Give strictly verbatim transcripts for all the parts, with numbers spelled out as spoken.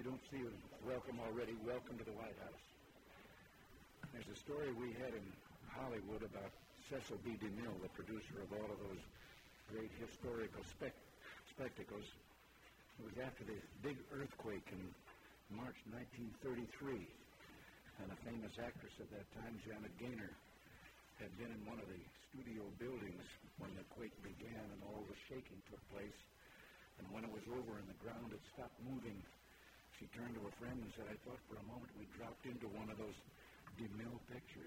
you don't feel welcome already, welcome to the White House. There's a story we had in Hollywood about Cecil B. DeMille, the producer of all of those great historical spec- spectacles. It was after the big earthquake in March nineteen thirty-three, and a famous actress at that time, Janet Gaynor, had been in one of the studio buildings when the quake began and all the shaking took place. And when it was over and the ground had stopped moving, she turned to a friend and said, I thought for a moment we dropped into one of those DeMille pictures.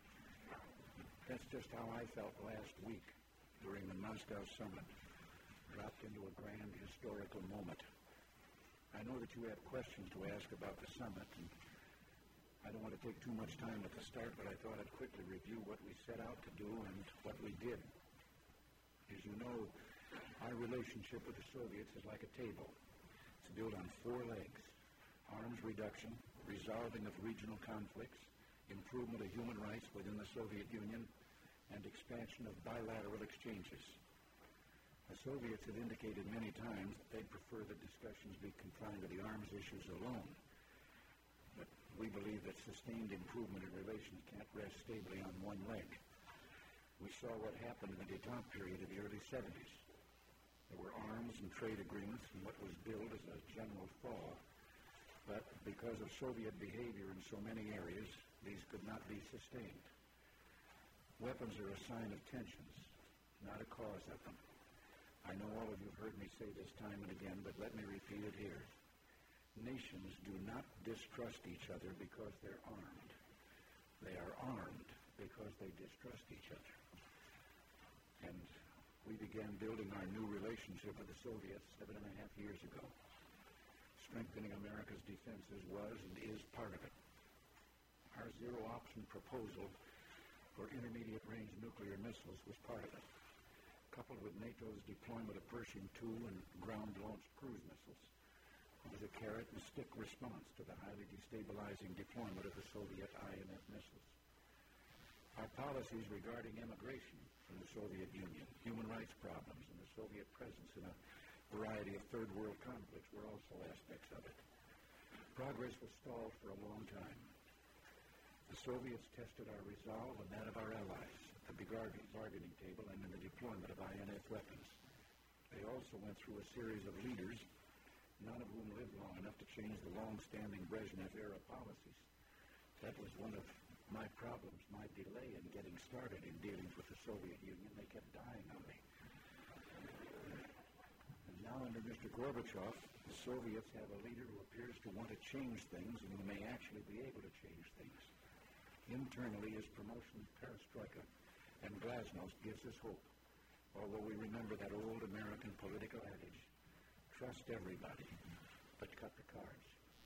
That's just how I felt last week during the Moscow summit. Dropped into a grand historical moment. I know that you have questions to ask about the summit, and I don't want to take too much time at the start, but I thought I'd quickly review what we set out to do and what we did. As you know, our relationship with the Soviets is like a table. It's built on four legs: arms reduction, resolving of regional conflicts, improvement of human rights within the Soviet Union, and expansion of bilateral exchanges. The Soviets have indicated many times that they'd prefer that discussions be confined to the arms issues alone. But we believe that sustained improvement in relations can't rest stably on one leg. We saw what happened in the détente period of the early seventies. There were arms and trade agreements and what was billed as a general thaw. But because of Soviet behavior in so many areas, these could not be sustained. Weapons are a sign of tensions, not a cause of them. I know all of you have heard me say this time and again, but let me repeat it here. Nations do not distrust each other because they're armed. They are armed because they distrust each other. And we began building our new relationship with the Soviets seven and a half years ago. Strengthening America's defenses was and is part of it. Our zero-option proposal for intermediate-range nuclear missiles was part of it, coupled with NATO's deployment of Pershing two and ground-launched cruise missiles. It was a carrot-and-stick response to the highly destabilizing deployment of the Soviet I N F missiles. Our policies regarding immigration from the Soviet Union, human rights problems, and the Soviet presence in a variety of third-world conflicts were also aspects of it. Progress was stalled for a long time. The Soviets tested our resolve and that of our allies at the bargaining table and in the deployment of I N F weapons. They also went through a series of leaders, none of whom lived long enough to change the long-standing Brezhnev-era policies. That was one of my problems, my delay in getting started in dealings with the Soviet Union. They kept dying on me. And now under Mister Gorbachev, the Soviets have a leader who appears to want to change things and who may actually be able to change things. Internally, his promotion of perestroika and glasnost gives us hope, although we remember that old American political adage, trust everybody, but cut the cards.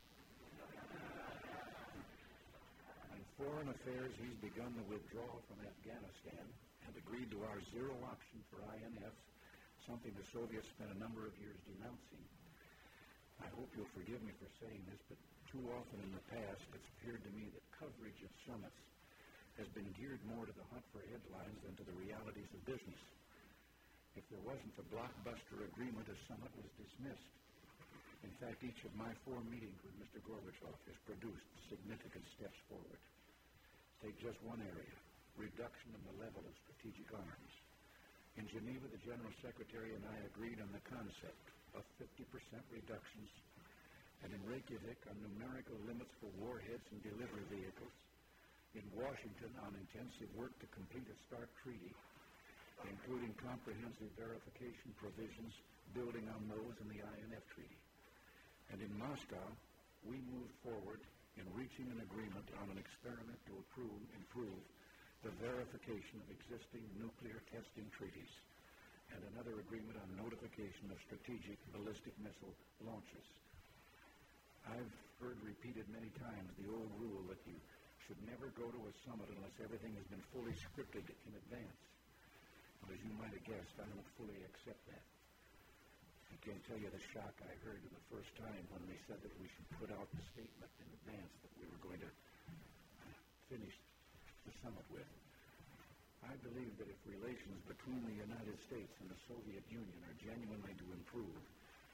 In foreign affairs, he's begun the withdrawal from Afghanistan and agreed to our zero option for I N F, something the Soviets spent a number of years denouncing. I hope you'll forgive me for saying this, but too often in the past, it's appeared to me that coverage of summits has been geared more to the hunt for headlines than to the realities of business. If there wasn't the blockbuster agreement, a summit was dismissed. In fact, each of my four meetings with Mister Gorbachev has produced significant steps forward. Take just one area, reduction in the level of strategic arms. In Geneva, the General Secretary and I agreed on the concept of fifty percent reductions, and in Reykjavik on numerical limits for warheads and delivery vehicles. In Washington on intensive work to complete a START treaty, including comprehensive verification provisions building on those in the I N F treaty. And in Moscow, we moved forward in reaching an agreement on an experiment to improve, improve the verification of existing nuclear testing treaties, and another agreement on notification of strategic ballistic missile launches. I've heard repeated many times the old rule that you should never go to a summit unless everything has been fully scripted in advance. But as you might have guessed, I don't fully accept that. I can't tell you the shock I heard the first time when they said that we should put out the statement in advance that we were going to finish the summit with. I believe that if relations between the United States and the Soviet Union are genuinely to improve,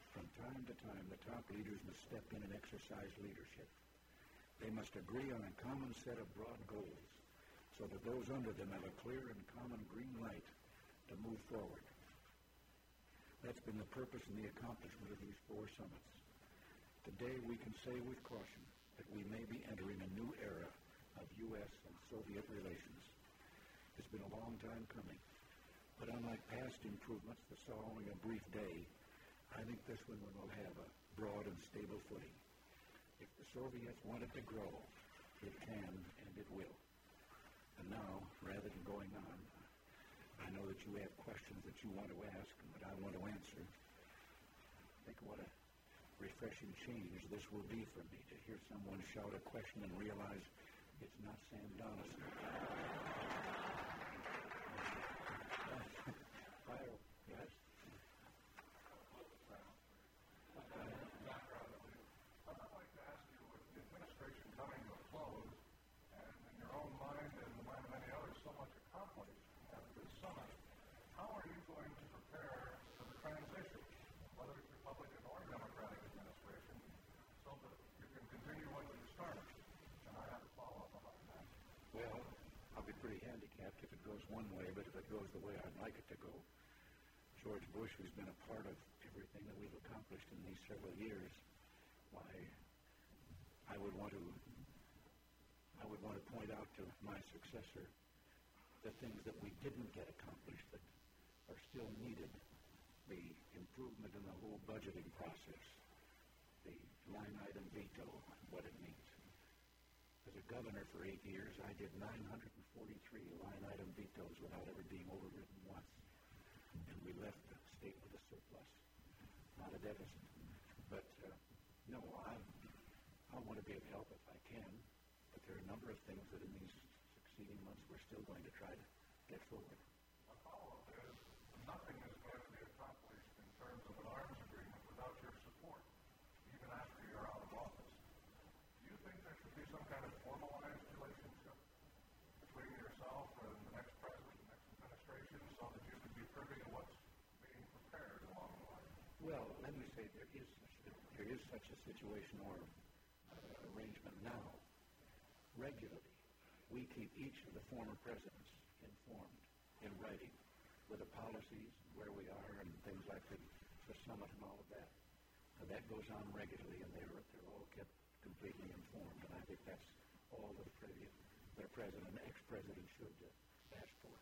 From time to time, the top leaders must step in and exercise leadership. They must agree on a common set of broad goals so that those under them have a clear and common green light to move forward. That's been the purpose and the accomplishment of these four summits. Today, we can say with caution that we may be entering a new era of U S and Soviet relations. It's been a long time coming, but unlike past improvements that saw only a brief day, I think this one will have a broad and stable footing. If the Soviets want it to grow, it can and it will. And now, rather than going on, I know that you have questions that you want to ask and that I want to answer. Think what a refreshing change this will be for me to hear someone shout a question and realize it's not Sam Donaldson. Fire, yes. Pretty handicapped if it goes one way, but if it goes the way I'd like it to go. George Bush, who's been a part of everything that we've accomplished in these several years, why, I would want to, I would want to point out to my successor the things that we didn't get accomplished that are still needed, the improvement in the whole budgeting process, the line item veto, what it means. As a governor for eight years, I did nine hundred forty-three line item vetoes without ever being overridden once. And we left the state with a surplus, not a deficit. But, uh, no, I, I want to be of help if I can. But there are a number of things that in these succeeding months we're still going to try to get forward. My follow-up is, nothing is going to be accomplished in terms of an arms agreement without your support, even after you're out of office. Do you think there should be some kind of formalized relationship between yourself and the next president, the next administration, so that you can be privy to what's being prepared along the way? Well, let me say there is such a, there is such a situation or uh, arrangement now. Regularly, we keep each of the former presidents informed in writing with the policies, where we are, and things like the, the summit and all of that. Now, that goes on regularly, and they're, they're all kept completely informed, and I think that's all that a president, that a president, an ex-president should uh, ask for.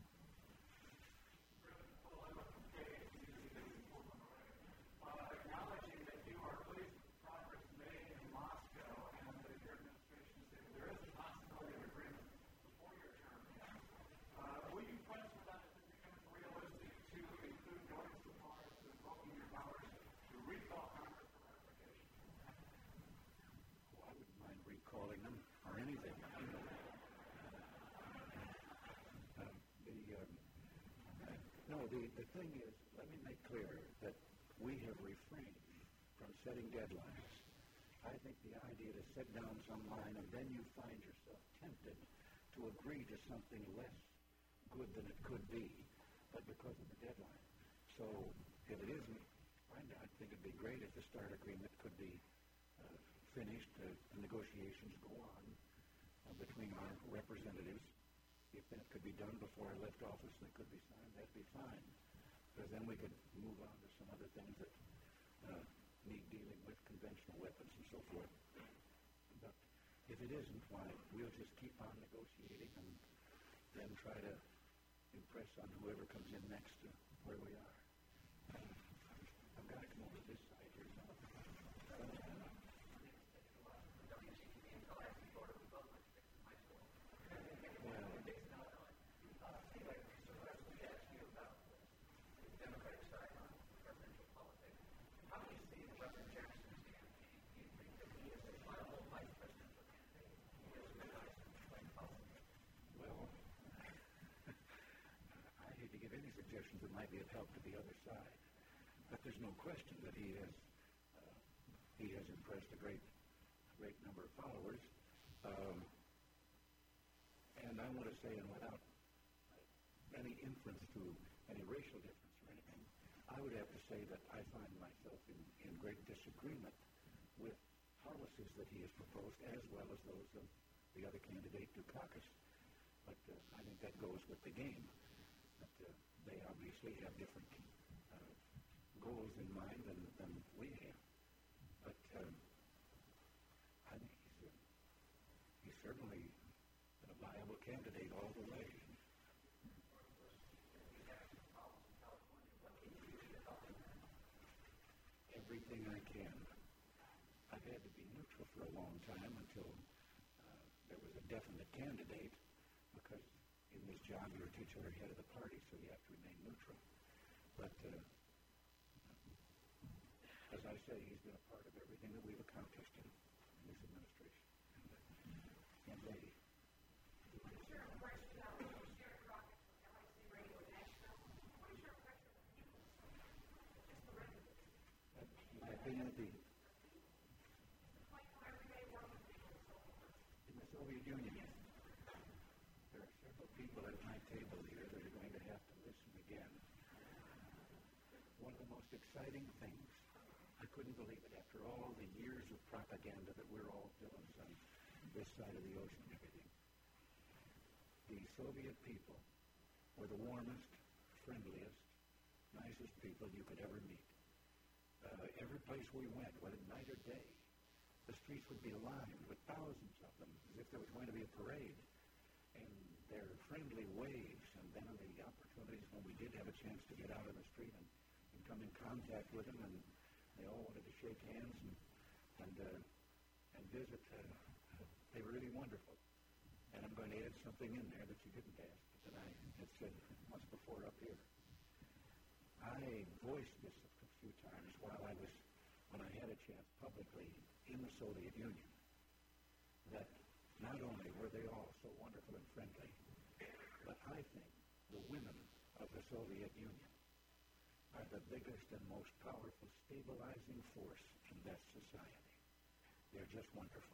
Acknowledging that you are pleased with the progress made in Moscow and that your administration is saying there is a possibility of agreement before your term ends, uh, will you press for that if it becomes realistic to include going so far as to invoking your powers to recall Congress for ratification? Oh, I wouldn't mind recalling them or anything. You know. uh, the, um, uh, no, the, the thing is, let me make clear that we have refrained from setting deadlines. I think the idea to set down some line and then you find yourself tempted to agree to something less good than it could be, but because of the deadline. So if it isn't, I think it'd be great if the START agreement could be uh, finished, uh, the negotiations go on uh, between our representatives. If that could be done before I left office and it could be signed, that'd be fine. Because then we could move on to some other things that uh, need dealing with, conventional weapons and so forth. But if it isn't, why, we'll just keep on negotiating and then try to impress on whoever comes in next to where we are. Uh, I've got to come over this side here. So. Suggestions that might be of help to the other side, but there's no question that he has uh, he has impressed a great great number of followers, um, and I want to say, and without any inference to any racial difference or anything, I would have to say that I find myself in, in great disagreement with policies that he has proposed, as well as those of the other candidate, Dukakis. But uh, I think that goes with the game. But uh, they obviously have different uh, goals in mind than, than we have. But um, I think he's, uh, he's certainly a viable candidate all the way. Everything I can. I've had to be neutral for a long time until uh, there was a definite candidate, because in this job you're a titular head of the party, so you have to remain neutral. But uh, as I say, he's been a part of everything that we've accomplished in, in this administration. And, and they. What is your impression now? Sherry Crockett from L A C Radio Nashville. What is your impression of the people? Just the residents. I've been in the Like everyday working people. in the Soviet Union. There are several people at my table here that are going to have to listen again. One of the most exciting things, I couldn't believe it, after all the years of propaganda that we're all villains on this side of the ocean and everything. The Soviet people were the warmest, friendliest, nicest people you could ever meet. Uh, every place we went, whether night or day, the streets would be lined with thousands of them, as if there was going to be a parade. And their friendly waves, and then the opportunities when we did have a chance to get out on the street and, and come in contact with them, and they all wanted to shake hands and and uh, and visit. Uh, they were really wonderful. And I'm going to add something in there that you didn't ask, but that I had said once before up here. I voiced this a few times while I was, when I had a chance publicly in the Soviet Union, that not only were they all so wonderful and friendly, but I think the women of the Soviet Union are the biggest and most powerful stabilizing force in that society. They're just wonderful.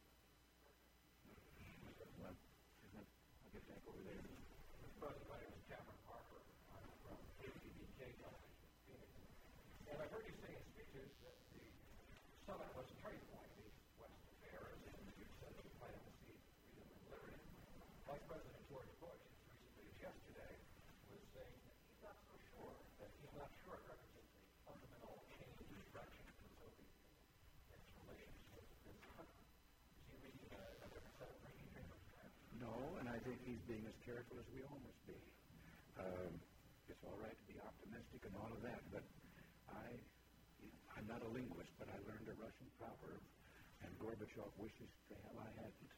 Well, I'll get back over there. Mister President, my name is Cameron Parker. I'm from K T V K television in Phoenix. And I've heard you say in speeches that the summit was a turning point in West affairs, and you said you plan to see freedom and liberty. Vice President George Bush, as recently as yesterday, was saying that he's not so sure, that he's not sure it represents a fundamental change in direction for the Soviet Union and its relationship with this country. Is he reading a, a different set of thinking papers, perhaps? No, and I think he's being as careful as we all must be. Um, it's all right to be optimistic and all of that, but I, I'm not a linguist, but I learned a Russian proverb, and Gorbachev wishes to hell I hadn't.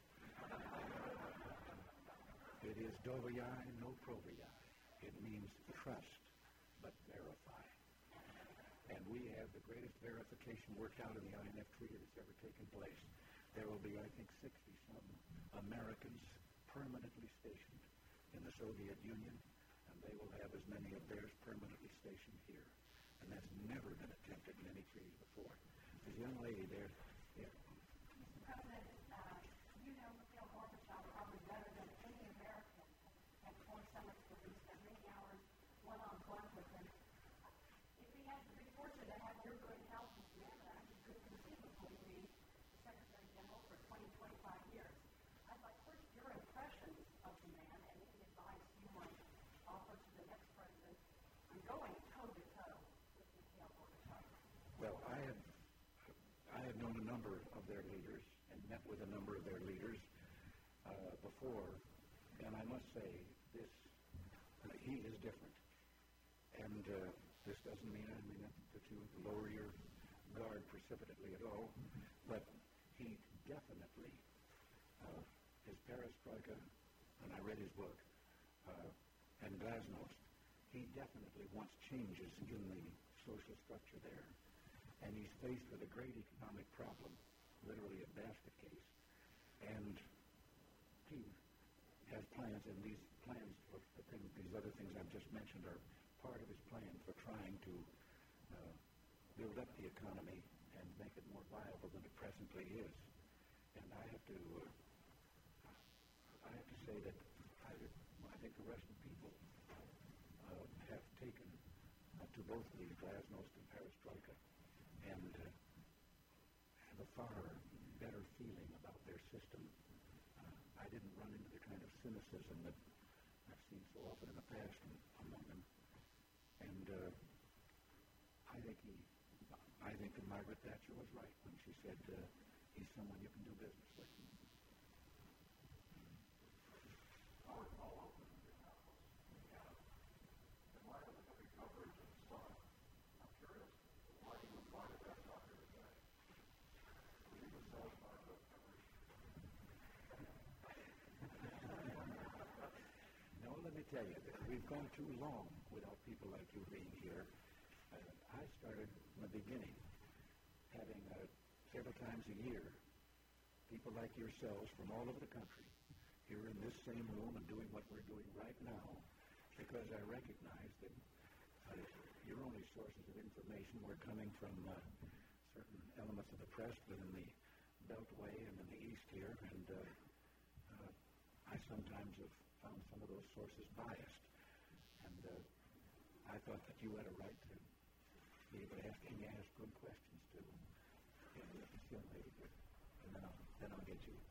It is dovayai, no provayai. It means trust, but verify. And we have the greatest verification worked out in the I N F Treaty that's ever taken place. There will be, I think, sixty-some Americans permanently stationed in the Soviet Union, and they will have as many of theirs permanently stationed here. And that's never been attempted in any treaty before. This young lady there, yeah. Mister President, uh, you know Mikhail Gorbachev probably better than any American. Had four summits with him, spent many hours one-on-one with him. If he has the good fortune to have your good health and stamina, he could conceivably be Secretary General for twenty, twenty-five years. I'd like first your impressions of the man and any advice you might offer to the next president on going toe-to-toe with Mikhail Gorbachev. Well, I have, I have known a number of their leaders and met with a number of their leaders uh, before, and I must say this, uh, he is different. And uh, this doesn't mean, I mean, that you lower your guard precipitately at all, but he definitely, uh, his perestroika, and I read his book, uh, and Glasnost, he definitely wants changes in the social structure there. And he's faced with a great economic problem, literally a basket case. And he has plans, and these plans for the things, these other things I've just mentioned are part of his plan for trying to uh, build up the economy and make it more viable than it presently is. And I have to, uh, I have to say that I, I think the Russian people uh, have taken uh, to both the Glasnost and Perestroika far better feeling about their system. Uh, I didn't run into the kind of cynicism that I've seen so often in the past in, among them. And uh, I think he, I think that Margaret Thatcher was right when she said uh, he's someone you can do business with. I would follow up with Minneapolis, Indiana. In light of the heavy coverage of the sun, I'm curious why you invited that doctor today. Were you satisfied with coverage? No, let me tell you, we've gone too long without people like you being here. Uh, I started from the beginning, having uh, several times a year, people like yourselves from all over the country here in this same room and doing what we're doing right now, because I recognize that uh, your only sources of information were coming from uh, certain elements of the press within the Beltway and in the East here, and uh, uh, I sometimes have found some of those sources biased, and uh, I thought that you had a right to be able to ask, and ask good questions too. Yeah, this young lady here, and then I'll, then I'll get you.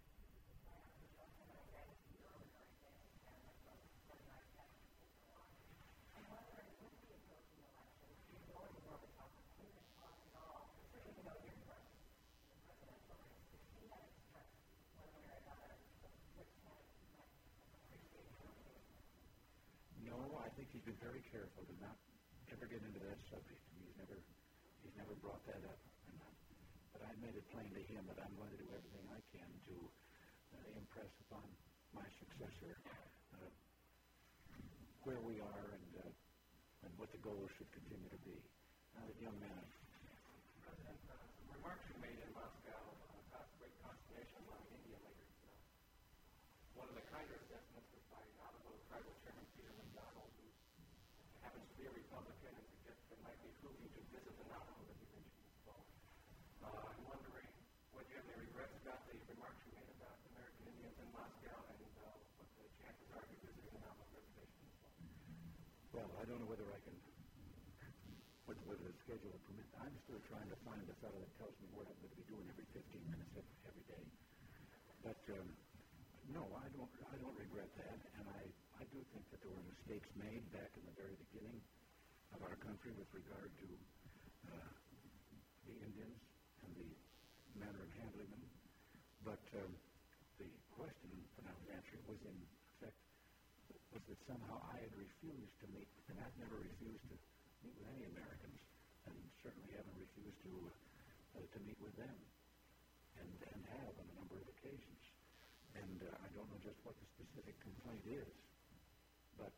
No, I think he's been very careful to not ever get into that subject. He's never, he's never brought that up. And, uh, but I made it plain to him that I'm going to do everything I can to uh, impress upon my successor uh, where we are and uh, and what the goals should continue to be. Now, that young man. President, uh, some remarks you made in Moscow uh, caused great consternation among Indian leaders. Uh, one of the kinder assessments was by Navajo Tribal Chairman Peter McDonald, who happens to be a Republican and suggests it might be prudent to visit the Navajo that you mentioned as well. Uh, I'm wondering whether you have any regrets about the remarks you made about American Indians in Moscow and uh, what the chances are of you visiting the Navajo reservation as well. Well, I don't know whether I can, whether, whether the schedule will permit. I'm still trying to find a fellow that tells me what I'm going to be doing every fifteen minutes every, every day. But um, no, I don't. I don't regret that, and I, I do think that there were mistakes made back in the very beginning of our country with regard to uh, the Indians and the manner of handling them. But um, the question that I was answering was in effect was that somehow I had refused to meet, and I've never refused to meet with any Americans, and certainly haven't refused to uh, to meet with them, and and have on a number of occasions. And uh, I don't know just what the specific complaint is, but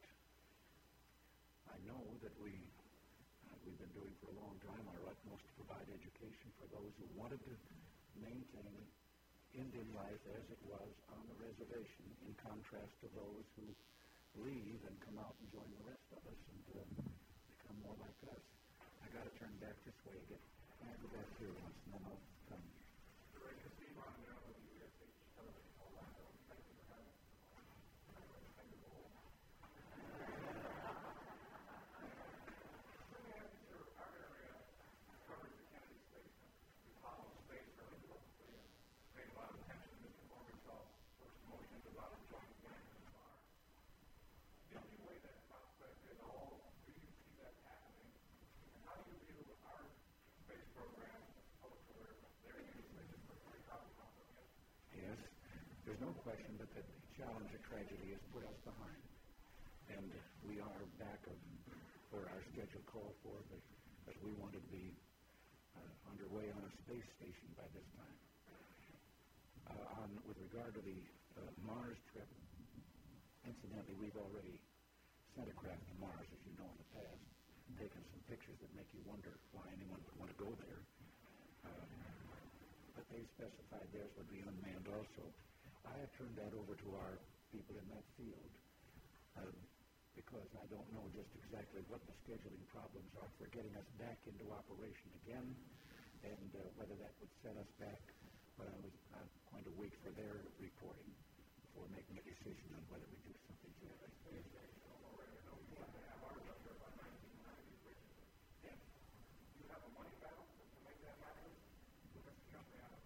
I know that we uh, we've been doing for a long time our utmost to provide education for those who wanted to maintain Indian life as it was on the reservation, in contrast to those who leave and come out and join the rest of us and uh, become more like us. I got to turn back this way again. I'll go back here once, and then I'll come. Great to see you on there with U S H Television Orlando. Thank you for having us. Thank you. Our area covers the Kennedy Space Center. We follow space fairly closely and paid a lot of attention to Mister Gorbachev's first motions about a joint venture with Mars. Did you weigh that prospect at all? Do you see that happening? And how do you view our space program as public aware of their use of it for free copy company? Yes, there's no question but that the challenge of tragedy has put us behind. And we are back of where our schedule called for, but we wanted to be uh, underway on a space station by this time. Uh, on, with regard to the uh, Mars trip, incidentally, we've already sent a craft to Mars, as you know, in the past, and taken some pictures that make you wonder why anyone would want to go there. Uh, but they specified theirs would be unmanned also. I have turned that over to our people in that field uh, because I don't know just exactly what the scheduling problems are for getting us back into operation again, and uh, whether that would set us back. But I was uh, going to wait for their reporting before making a decision on whether we do something to it. You have a money battle to make that happen? Because the company I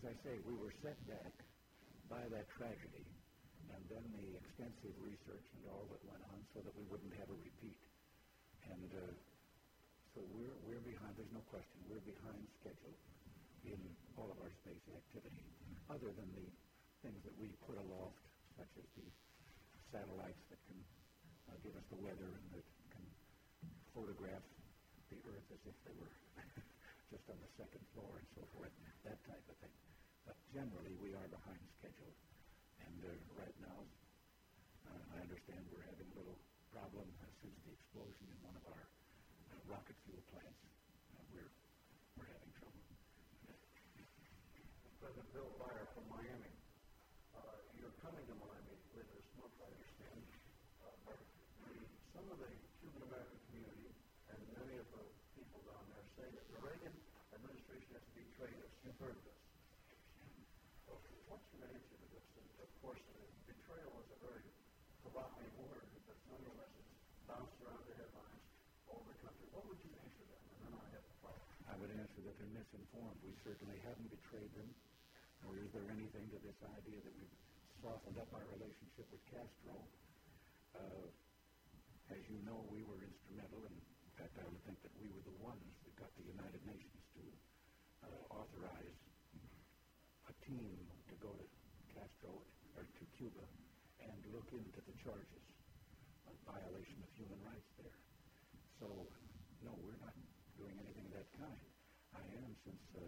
I say, we were set back by that tragedy and then the extensive research and all that went on so that we wouldn't have a repeat. And uh, so we're, we're behind, there's no question, we're behind schedule in all of our space activity, other than the things that we put aloft, such as the satellites that can uh, give us the weather and that can photograph the Earth as if they were just on the second floor and so forth, that type of thing. But generally, we are behind schedule. And uh, right now, uh, I understand we're having a little problem uh, since the explosion in one of our uh, rocket fuel plants. Uh, we're, we're having trouble. President Bill Byer from Miami. Uh, you're coming to Miami later this month, I understand. Uh, but the, some of the Cuban American community and many of the people down there say that the Reagan administration has betrayed us. You've heard this. Okay, what's your answer to this? And of course, uh, betrayal is a very provocative word, but nonetheless it's bounced around the headlines all over the country. What would you answer them? And then I have a problem. I would answer that they're misinformed. We certainly haven't betrayed them. Or is there anything to this idea that we've softened up our relationship with Castro? Uh, as you know, we were instrumental, and in fact, I would think that we were the ones that got the United Nations to uh, authorize a team to go to Castro, or to Cuba, and look into the charges of violation of human rights there. So, no, we're not doing anything of that kind. I am, since uh,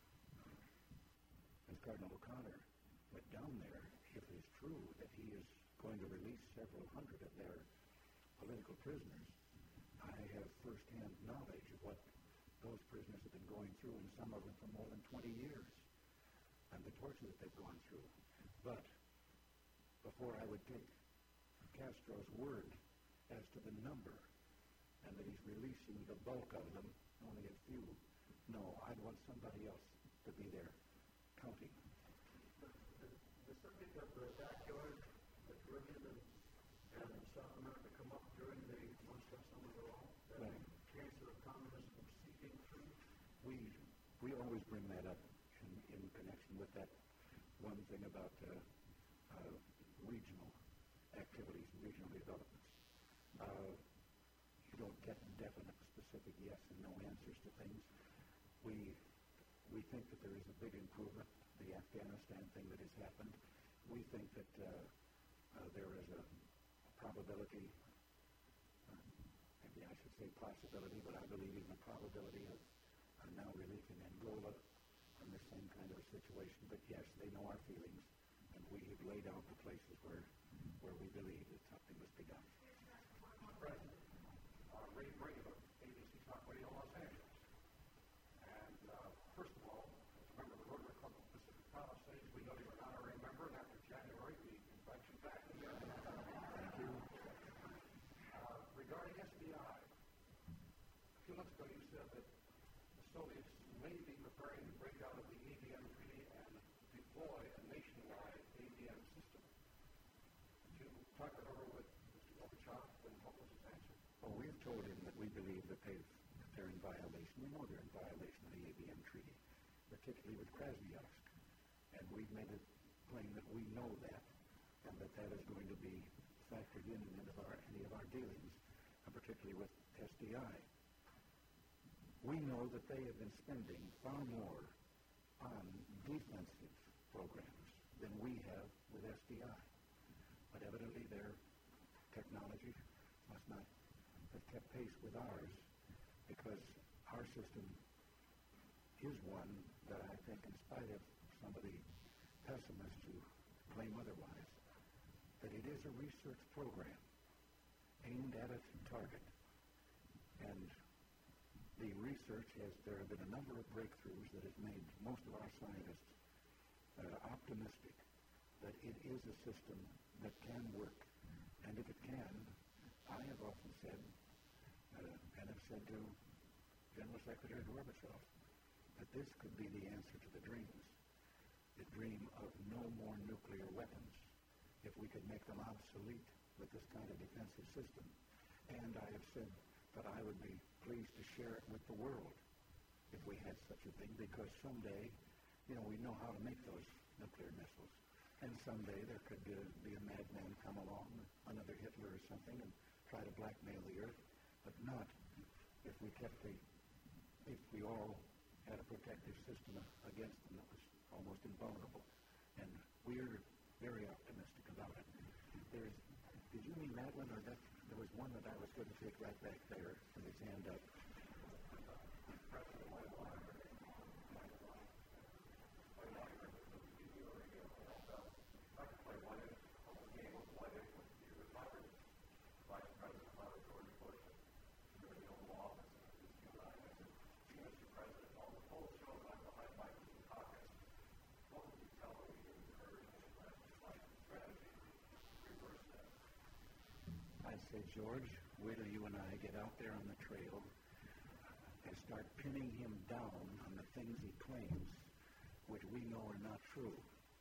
As Cardinal O'Connor went down there, if it is true that he is going to release several hundred of their political prisoners, I have first-hand knowledge of what those prisoners have been going through, and some of them for more than twenty years, and the torture that they've gone through. But before I would take Castro's word as to the number, and that he's releasing the bulk of them, only a few, no, I'd want somebody else to be there counting. The, the, the subject of the backyard, the Caribbean and, and South America come up during the Moscow Summer of All, that Right. cancer of communism seeping through. We we always bring that up in, in connection with that one thing about uh, uh, regional activities and regional developments. Uh, you don't get definite, specific yes and no answers to things. We we think that there is a big improvement. The Afghanistan thing that has happened, we think that uh, uh, there is a probability, uh, maybe I should say possibility, but I believe even a probability of uh, now relief in Angola from the same kind of a situation. But yes, they know our feelings, and we have laid out the places where where we believe that something must be done. President, uh, Ray Brady, A B C Talk Radio, Los Angeles. And uh, first of all, as a member of the Rotary Club of Pacific Palisades, we know you're an honorary member, and after January, we invite you back again. Thank you. Uh, regarding S D I, a few months ago you said that the Soviets may be preparing to break out of the A B M Treaty and deploy a nationwide A B M system. Did you talk it over with Mister Gorbachev, and what was his answer? Well, we've told him that we believe that, they've, that they're in violation. We know they're in violation of the A B M Treaty, particularly with Krasnoyarsk. And we've made it plain that we know that, and that that is going to be factored in in any of our, any of our dealings, and particularly with S D I. We know that they have been spending far more on defensive programs than we have with S D I. But evidently their technology must not have kept pace with ours, because our system is one that I think, in spite of some of the pessimists who claim otherwise, that it is a research program aimed at a target. And the research has, there have been a number of breakthroughs that have made most of our scientists uh, optimistic that it is a system that can work. And if it can, I have often said, uh, and have said to General Secretary Gorbachev, that this could be the answer to the dreams, the dream of no more nuclear weapons, if we could make them obsolete with this kind of defensive system. And I have said that I would be pleased to share it with the world if we had such a thing, because someday you know, we know how to make those nuclear missiles. And someday there could be a, be a madman come along, another Hitler or something, and try to blackmail the Earth, but not if we kept the, if we all had a protective system against them that was almost invulnerable. And we're very optimistic about it. There's, did you mean that one, or that, there was one that I was going to take right back there with his hand up. Say, George, wait till you and I get out there on the trail and start pinning him down on the things he claims, which we know are not true.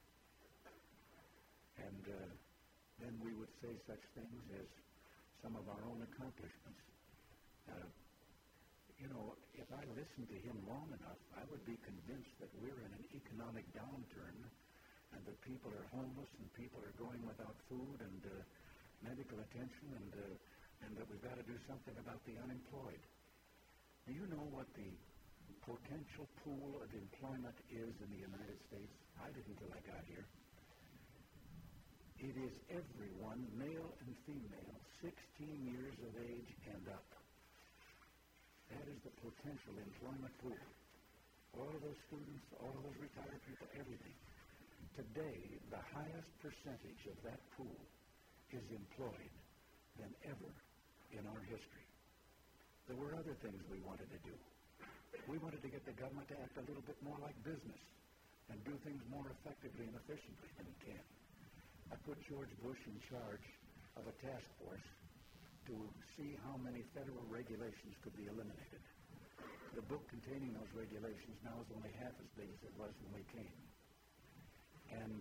And uh, then we would say such things as some of our own accomplishments. Uh, you know, if I listened to him long enough, I would be convinced that we're in an economic downturn and that people are homeless and people are going without food and uh, medical attention, and uh, and that we've got to do something about the unemployed. Do you know what the potential pool of employment is in the United States? I didn't till I got here. It is everyone, male and female, sixteen years of age and up. That is the potential employment pool. All of those students, all of those retired people, everything. Today, the highest percentage of that pool is employed than ever in our history. There were other things we wanted to do. We wanted to get the government to act a little bit more like business and do things more effectively and efficiently than it can. I put George Bush in charge of a task force to see how many federal regulations could be eliminated. The book containing those regulations now is only half as big as it was when we came. And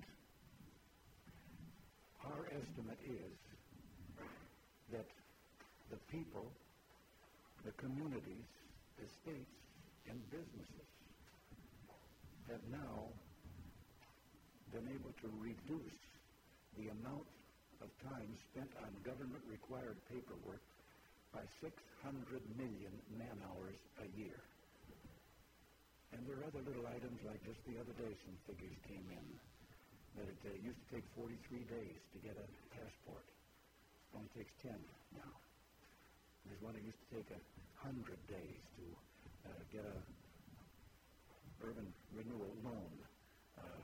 our estimate is that the people, the communities, the states, and businesses have now been able to reduce the amount of time spent on government-required paperwork by six hundred million man-hours a year. And there are other little items, like just the other day some figures came in that it uh, used to take forty-three days to get a passport. It only takes ten now. There's one that used to take a hundred days to uh, get a urban renewal loan uh,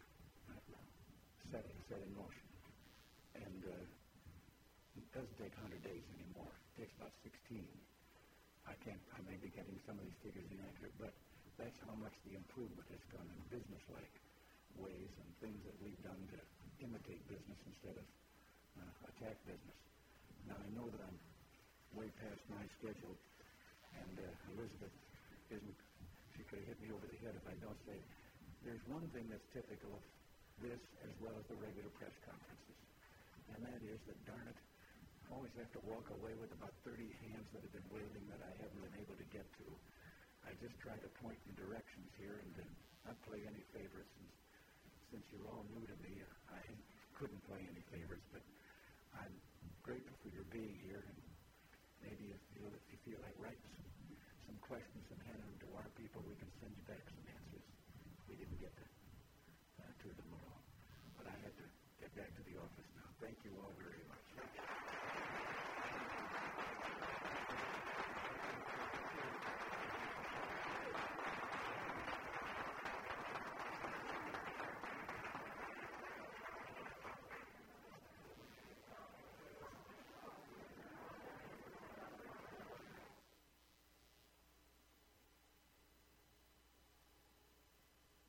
set, set in motion. And uh, it doesn't take one hundred days anymore. It takes about sixteen. I can't, I may be getting some of these figures inaccurate, but that's how much the improvement has gone in business-like ways and things that we've done to imitate business instead of uh, attack business. Now, I know that I'm way past my schedule, and uh, Elizabeth isn't, she could have hit me over the head if I don't say, there's one thing that's typical of this as well as the regular press conferences, and that is that, darn it, I always have to walk away with about thirty hands that have been waving that I haven't been able to get to. I just try to point in directions here and then not play any favorites. And since you're all new to me, I couldn't play any favorites, but I'm grateful for your being here, and maybe if you feel, if you feel like writing some, some questions and handing them to our people, we can send you back some